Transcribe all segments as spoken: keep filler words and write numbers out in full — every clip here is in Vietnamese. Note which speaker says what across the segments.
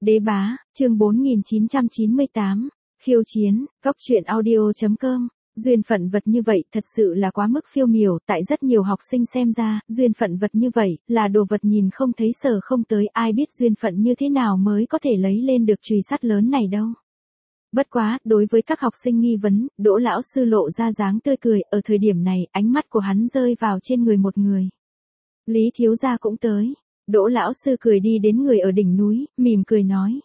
Speaker 1: Đế bá, chương bốn nghìn chín trăm chín mươi tám, khiêu chiến, cốc truyện audio chấm com. Duyên phận vật như vậy thật sự là quá mức phiêu miểu, tại rất nhiều học sinh xem ra, duyên phận vật như vậy, là đồ vật nhìn không thấy sờ không tới, ai biết duyên phận như thế nào mới có thể lấy lên được chùy sắt lớn này đâu. Bất quá, đối với các học sinh nghi vấn, Đỗ lão sư lộ ra dáng tươi cười, ở thời điểm này, ánh mắt của hắn rơi vào trên người một người. Lý thiếu gia cũng tới. Đỗ lão sư cười đi đến người ở đỉnh núi, mỉm cười nói.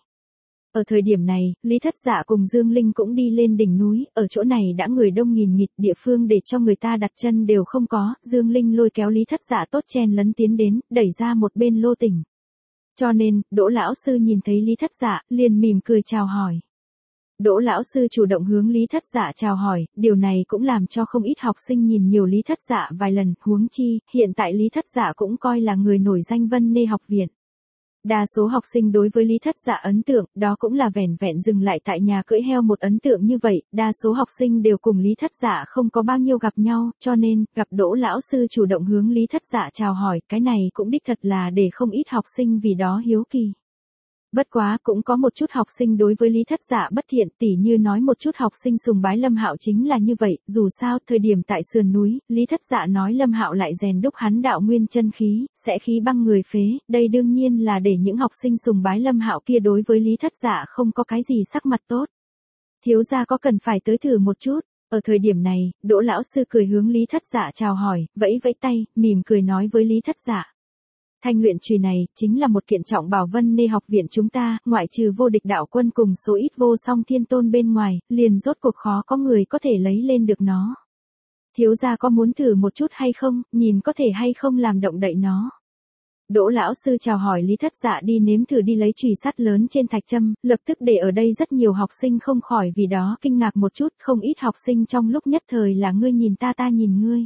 Speaker 1: Ở thời điểm này, Lý Thất Dạ cùng Dương Linh cũng đi lên đỉnh núi, ở chỗ này đã người đông nghìn nghịt, địa phương để cho người ta đặt chân đều không có, Dương Linh lôi kéo Lý Thất Dạ tốt chen lấn tiến đến, đẩy ra một bên lô tỉnh. Cho nên, Đỗ lão sư nhìn thấy Lý Thất Dạ, liền mỉm cười chào hỏi. Đỗ lão sư chủ động hướng Lý Thất Dạ chào hỏi, điều này cũng làm cho không ít học sinh nhìn nhiều Lý Thất Dạ vài lần, huống chi, hiện tại Lý Thất Dạ cũng coi là người nổi danh Vân Nê học viện. Đa số học sinh đối với Lý Thất Dạ ấn tượng, đó cũng là vẻn vẹn dừng lại tại nhà cưỡi heo một ấn tượng như vậy, đa số học sinh đều cùng Lý Thất Dạ không có bao nhiêu gặp nhau, cho nên, gặp Đỗ lão sư chủ động hướng Lý Thất Dạ chào hỏi, cái này cũng đích thật là để không ít học sinh vì đó hiếu kỳ. Bất quá, cũng có một chút học sinh đối với Lý Thất Dạ bất thiện, tỉ như nói một chút học sinh sùng bái Lâm Hạo chính là như vậy, dù sao, thời điểm tại sườn núi, Lý Thất Dạ nói Lâm Hạo lại rèn đúc hắn đạo nguyên chân khí, sẽ khí băng người phế, đây đương nhiên là để những học sinh sùng bái Lâm Hạo kia đối với Lý Thất Dạ không có cái gì sắc mặt tốt. Thiếu gia có cần phải tới thử một chút? Ở thời điểm này, Đỗ lão sư cười hướng Lý Thất Dạ chào hỏi, vẫy vẫy tay, mỉm cười nói với Lý Thất Dạ. Thanh luyện chùy này, chính là một kiện trọng bảo Vân Nê học viện chúng ta, ngoại trừ vô địch đạo quân cùng số ít vô song thiên tôn bên ngoài, liền rốt cuộc khó có người có thể lấy lên được nó. Thiếu gia có muốn thử một chút hay không, nhìn có thể hay không làm động đậy nó. Đỗ lão sư chào hỏi Lý Thất Dạ đi nếm thử đi lấy chùy sắt lớn trên thạch châm, lập tức để ở đây rất nhiều học sinh không khỏi vì đó kinh ngạc một chút, không ít học sinh trong lúc nhất thời là ngươi nhìn ta ta nhìn ngươi.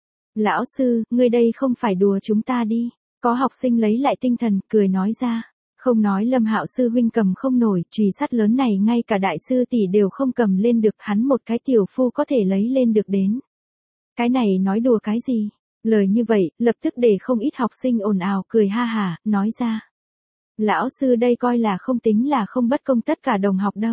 Speaker 1: Lão sư, ngươi đây không phải đùa chúng ta đi. Có học sinh lấy lại tinh thần, cười nói ra, không nói Lâm Hạo sư huynh cầm không nổi, chùy sắt lớn này ngay cả đại sư tỷ đều không cầm lên được, hắn một cái tiểu phu có thể lấy lên được đến. Cái này nói đùa cái gì? Lời như vậy, lập tức để không ít học sinh ồn ào cười ha hả, nói ra. Lão sư đây coi là không tính là không bất công tất cả đồng học đâu.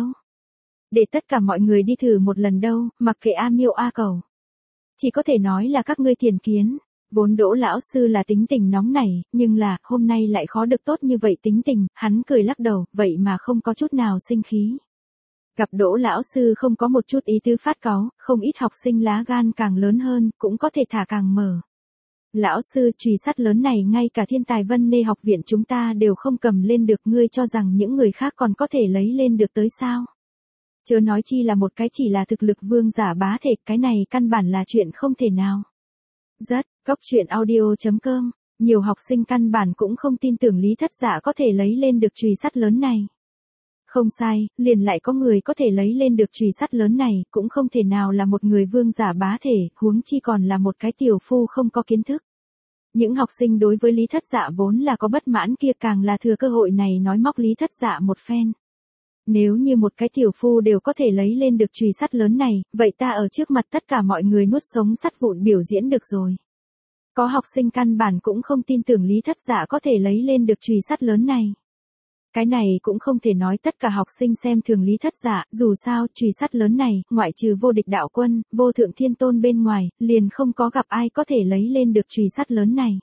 Speaker 1: Để tất cả mọi người đi thử một lần đâu, mặc kệ A Miêu A Cầu. Chỉ có thể nói là các ngươi thiền kiến. Vốn Đỗ lão sư là tính tình nóng nảy, nhưng là, hôm nay lại khó được tốt như vậy tính tình, hắn cười lắc đầu, vậy mà không có chút nào sinh khí. Gặp Đỗ lão sư không có một chút ý tứ phát cáu, không ít học sinh lá gan càng lớn hơn, cũng có thể thả càng mở. Lão sư, chùy sắt lớn này ngay cả thiên tài Vân Nê học viện chúng ta đều không cầm lên được, ngươi cho rằng những người khác còn có thể lấy lên được tới sao? Chớ nói chi là một cái chỉ là thực lực vương giả bá thể, cái này căn bản là chuyện không thể nào. Rất, cốc truyện audio chấm com, nhiều học sinh căn bản cũng không tin tưởng Lý Thất Dạ có thể lấy lên được chùy sắt lớn này. Không sai, liền lại có người có thể lấy lên được chùy sắt lớn này, cũng không thể nào là một người vương giả bá thể, huống chi còn là một cái tiểu phu không có kiến thức. Những học sinh đối với Lý Thất Dạ vốn là có bất mãn kia càng là thừa cơ hội này nói móc Lý Thất Dạ một phen. Nếu như một cái tiểu phu đều có thể lấy lên được chùy sắt lớn này, vậy ta ở trước mặt tất cả mọi người nuốt sống sắt vụn biểu diễn được rồi. Có học sinh căn bản cũng không tin tưởng Lý Thất Dạ có thể lấy lên được chùy sắt lớn này. Cái này cũng không thể nói tất cả học sinh xem thường Lý Thất Dạ, dù sao, chùy sắt lớn này, ngoại trừ vô địch đạo quân, vô thượng thiên tôn bên ngoài, liền không có gặp ai có thể lấy lên được chùy sắt lớn này.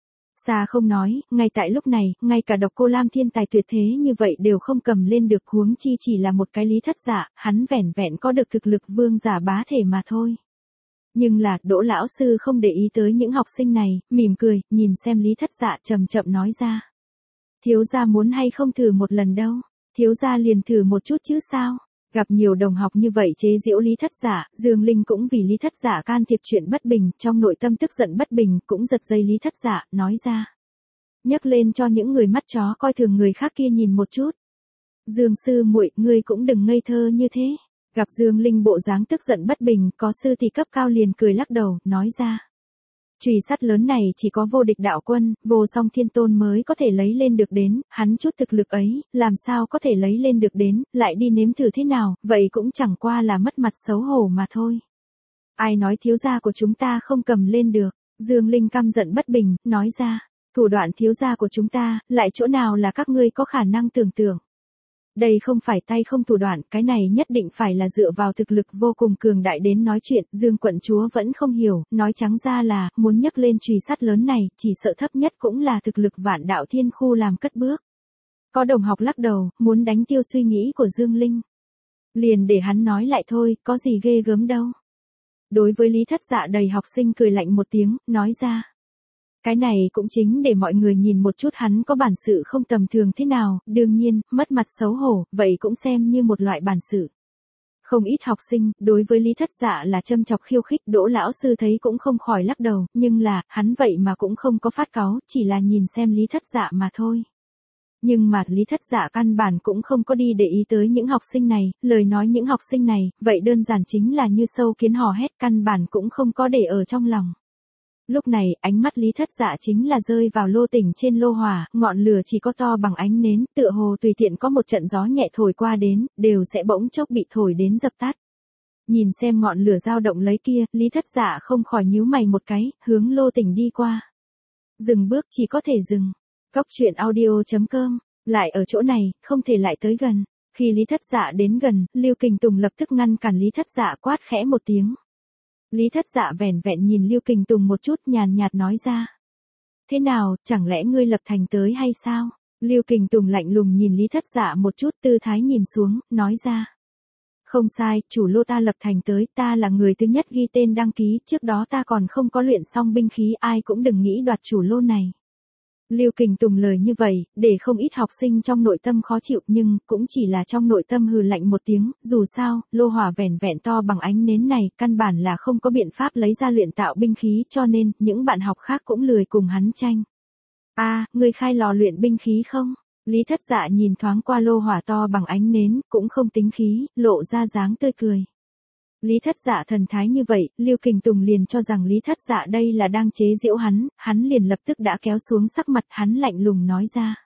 Speaker 1: Xa không nói, ngay tại lúc này, ngay cả Độc Cô Lam thiên tài tuyệt thế như vậy đều không cầm lên được, huống chi chỉ là một cái Lý Thất Dạ, hắn vẻn vẹn có được thực lực vương giả bá thể mà thôi. Nhưng là, Đỗ lão sư không để ý tới những học sinh này, mỉm cười, nhìn xem Lý Thất Dạ chậm chậm nói ra. Thiếu gia muốn hay không thử một lần đâu, thiếu gia liền thử một chút chứ sao. Gặp nhiều đồng học như vậy chế giễu Lý Thất Dạ, Dương Linh cũng vì Lý Thất Dạ can thiệp chuyện bất bình, trong nội tâm tức giận bất bình, cũng giật dây Lý Thất Dạ, nói ra. Nhấc lên cho những người mắt chó coi thường người khác kia nhìn một chút. Dương sư muội, ngươi cũng đừng ngây thơ như thế. Gặp Dương Linh bộ dáng tức giận bất bình, có sư thì cấp cao liền cười lắc đầu, nói ra. Chùy sắt lớn này chỉ có vô địch đạo quân, vô song thiên tôn mới có thể lấy lên được đến, hắn chút thực lực ấy, làm sao có thể lấy lên được đến, lại đi nếm thử thế nào, vậy cũng chẳng qua là mất mặt xấu hổ mà thôi. Ai nói thiếu gia của chúng ta không cầm lên được, Dương Linh căm giận bất bình, nói ra, thủ đoạn thiếu gia của chúng ta, lại chỗ nào là các ngươi có khả năng tưởng tượng. Đây không phải tay không thủ đoạn, cái này nhất định phải là dựa vào thực lực vô cùng cường đại đến nói chuyện, Dương quận chúa vẫn không hiểu, nói trắng ra là, muốn nhấc lên chùy sắt lớn này, chỉ sợ thấp nhất cũng là thực lực vạn đạo thiên khu làm cất bước. Có đồng học lắc đầu, muốn đánh tiêu suy nghĩ của Dương Linh. Liền để hắn nói lại thôi, có gì ghê gớm đâu. Đối với Lý Thất Dạ đầy học sinh cười lạnh một tiếng, nói ra. Cái này cũng chính để mọi người nhìn một chút hắn có bản sự không tầm thường thế nào, đương nhiên, mất mặt xấu hổ, vậy cũng xem như một loại bản sự. Không ít học sinh, đối với Lý Thất Dạ là châm chọc khiêu khích, Đỗ lão sư thấy cũng không khỏi lắc đầu, nhưng là, hắn vậy mà cũng không có phát cáu, chỉ là nhìn xem Lý Thất Dạ mà thôi. Nhưng mà Lý Thất Dạ căn bản cũng không có đi để ý tới những học sinh này, lời nói những học sinh này, vậy đơn giản chính là như sâu kiến hò hét, căn bản cũng không có để ở trong lòng. Lúc này, ánh mắt Lý Thất Dạ chính là rơi vào lô tỉnh trên lô hỏa, ngọn lửa chỉ có to bằng ánh nến, tựa hồ tùy tiện có một trận gió nhẹ thổi qua đến, đều sẽ bỗng chốc bị thổi đến dập tắt. Nhìn xem ngọn lửa dao động lấy kia, Lý Thất Dạ không khỏi nhíu mày một cái, hướng lô tỉnh đi qua. Dừng bước chỉ có thể dừng. Cóc truyện audio chấm com, lại ở chỗ này, không thể lại tới gần. Khi Lý Thất Dạ đến gần, Lưu Kình Tùng lập tức ngăn cản Lý Thất Dạ quát khẽ một tiếng. Lý Thất Dạ vẻn vẹn nhìn Lưu Kình Tùng một chút nhàn nhạt nói ra. Thế nào, chẳng lẽ ngươi lập thành tới hay sao? Lưu Kình Tùng lạnh lùng nhìn Lý Thất Dạ một chút tư thái nhìn xuống, nói ra. Không sai, chủ lô ta lập thành tới, ta là người thứ nhất ghi tên đăng ký, trước đó ta còn không có luyện xong binh khí, ai cũng đừng nghĩ đoạt chủ lô này. Lưu Kình Tùng lời như vậy, để không ít học sinh trong nội tâm khó chịu nhưng cũng chỉ là trong nội tâm hừ lạnh một tiếng, dù sao, lô hỏa vẻn vẹn to bằng ánh nến này, căn bản là không có biện pháp lấy ra luyện tạo binh khí cho nên, những bạn học khác cũng lười cùng hắn tranh. A, à, ngươi khai lò luyện binh khí không? Lý Thất Dạ nhìn thoáng qua lô hỏa to bằng ánh nến, cũng không tính khí, lộ ra dáng tươi cười. Lý Thất Dạ thần thái như vậy, Lưu Kình Tùng liền cho rằng Lý Thất Dạ đây là đang chế giễu hắn, hắn liền lập tức đã kéo xuống sắc mặt, hắn lạnh lùng nói ra.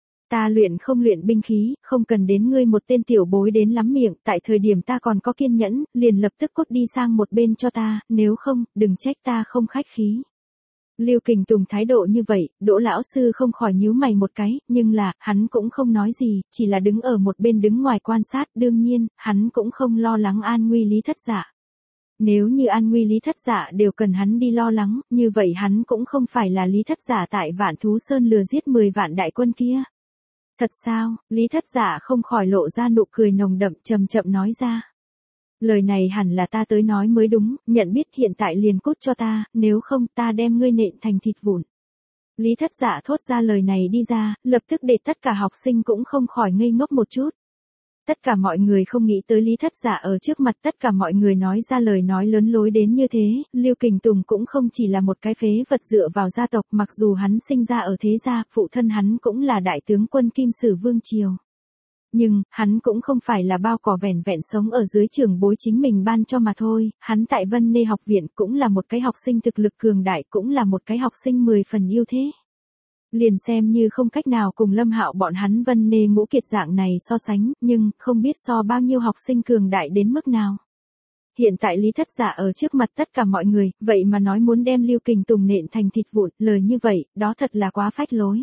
Speaker 1: Ta luyện không luyện binh khí, không cần đến ngươi một tên tiểu bối đến lắm miệng, tại thời điểm ta còn có kiên nhẫn, liền lập tức cốt đi sang một bên cho ta, nếu không, đừng trách ta không khách khí. Lưu Kình Tùng thái độ như vậy, Đỗ lão sư không khỏi nhíu mày một cái, nhưng là, hắn cũng không nói gì, chỉ là đứng ở một bên đứng ngoài quan sát, đương nhiên, hắn cũng không lo lắng an nguy Lý Thất Dạ. Nếu như an nguy Lý Thất Dạ đều cần hắn đi lo lắng, như vậy hắn cũng không phải là Lý Thất Dạ tại Vạn Thú Sơn lừa giết mười vạn đại quân kia. Thật sao? Lý Thất Dạ không khỏi lộ ra nụ cười nồng đậm chậm chậm nói ra. Lời này hẳn là ta tới nói mới đúng, nhận biết hiện tại liền cút cho ta, nếu không ta đem ngươi nện thành thịt vụn. Lý Thất Dạ thốt ra lời này đi ra, lập tức để tất cả học sinh cũng không khỏi ngây ngốc một chút. Tất cả mọi người không nghĩ tới Lý Thất Dạ ở trước mặt tất cả mọi người nói ra lời nói lớn lối đến như thế, Lưu Kình Tùng cũng không chỉ là một cái phế vật dựa vào gia tộc mặc dù hắn sinh ra ở thế gia, phụ thân hắn cũng là đại tướng quân Kim Sử Vương Triều. Nhưng, hắn cũng không phải là bao cỏ vẻn vẹn sống ở dưới trường bối chính mình ban cho mà thôi, hắn tại Vân Nê học viện cũng là một cái học sinh thực lực cường đại, cũng là một cái học sinh mười phần yêu thế. Liền xem như không cách nào cùng Lâm Hạo bọn hắn Vân Nê ngũ kiệt dạng này so sánh, nhưng không biết so bao nhiêu học sinh cường đại đến mức nào. Hiện tại Lý Thất Dạ ở trước mặt tất cả mọi người, vậy mà nói muốn đem Lưu Kình Tùng nện thành thịt vụn, lời như vậy, đó thật là quá phách lối.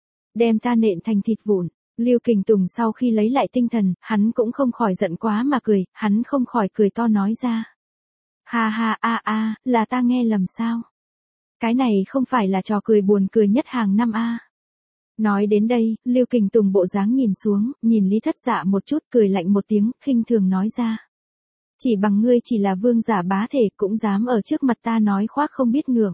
Speaker 1: Đem ta nện thành thịt vụn. Lưu Kình Tùng sau khi lấy lại tinh thần, hắn cũng không khỏi giận quá mà cười, hắn không khỏi cười to nói ra. Ha ha a a, là ta nghe lầm sao? Cái này không phải là trò cười buồn cười nhất hàng năm a. Nói đến đây, Lưu Kình Tùng bộ dáng nhìn xuống, nhìn Lý Thất Dạ một chút cười lạnh một tiếng, khinh thường nói ra. Chỉ bằng ngươi chỉ là vương giả bá thể cũng dám ở trước mặt ta nói khoác không biết ngượng.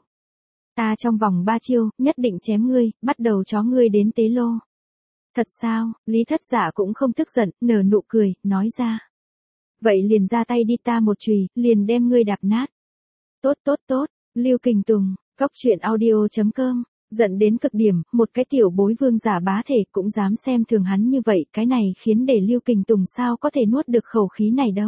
Speaker 1: Ta trong vòng ba chiêu, nhất định chém ngươi, bắt đầu chó ngươi đến tế lô. Thật sao, Lý Thất Dạ cũng không tức giận, nở nụ cười, nói ra. Vậy liền ra tay đi ta một chùy, liền đem ngươi đạp nát. Tốt tốt tốt, Lưu Kình Tùng, cóc truyện audio chấm com, giận đến cực điểm, một cái tiểu bối vương giả bá thể cũng dám xem thường hắn như vậy, cái này khiến để Lưu Kình Tùng sao có thể nuốt được khẩu khí này đâu.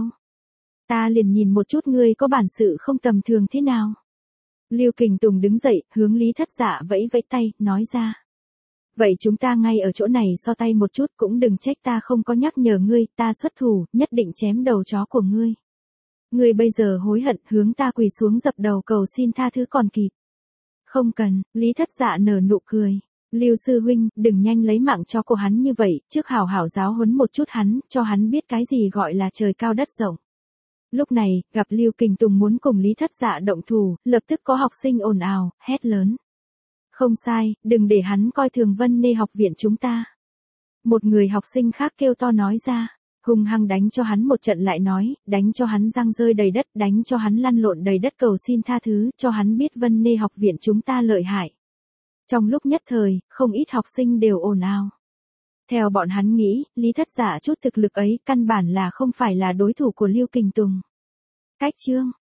Speaker 1: Ta liền nhìn một chút ngươi có bản sự không tầm thường thế nào. Lưu Kình Tùng đứng dậy, hướng Lý Thất Dạ vẫy vẫy tay, nói ra. Vậy chúng ta ngay ở chỗ này so tay một chút cũng đừng trách ta không có nhắc nhở ngươi, ta xuất thủ, nhất định chém đầu chó của ngươi. Ngươi bây giờ hối hận hướng ta quỳ xuống dập đầu cầu xin tha thứ còn kịp. Không cần, Lý Thất Dạ nở nụ cười. Lưu sư huynh, đừng nhanh lấy mạng cho cô hắn như vậy, trước hảo hảo giáo huấn một chút hắn, cho hắn biết cái gì gọi là trời cao đất rộng. Lúc này, gặp Lưu Kình Tùng muốn cùng Lý Thất Dạ động thủ, lập tức có học sinh ồn ào, hét lớn. Không sai, đừng để hắn coi thường Vân Nê học viện chúng ta. Một người học sinh khác kêu to nói ra, hung hăng đánh cho hắn một trận lại nói, đánh cho hắn răng rơi đầy đất, đánh cho hắn lăn lộn đầy đất cầu xin tha thứ, cho hắn biết Vân Nê học viện chúng ta lợi hại. Trong lúc nhất thời, không ít học sinh đều ồn ào. Theo bọn hắn nghĩ, Lý Thất Dạ chút thực lực ấy căn bản là không phải là đối thủ của Lưu Kình Tùng. Cách chương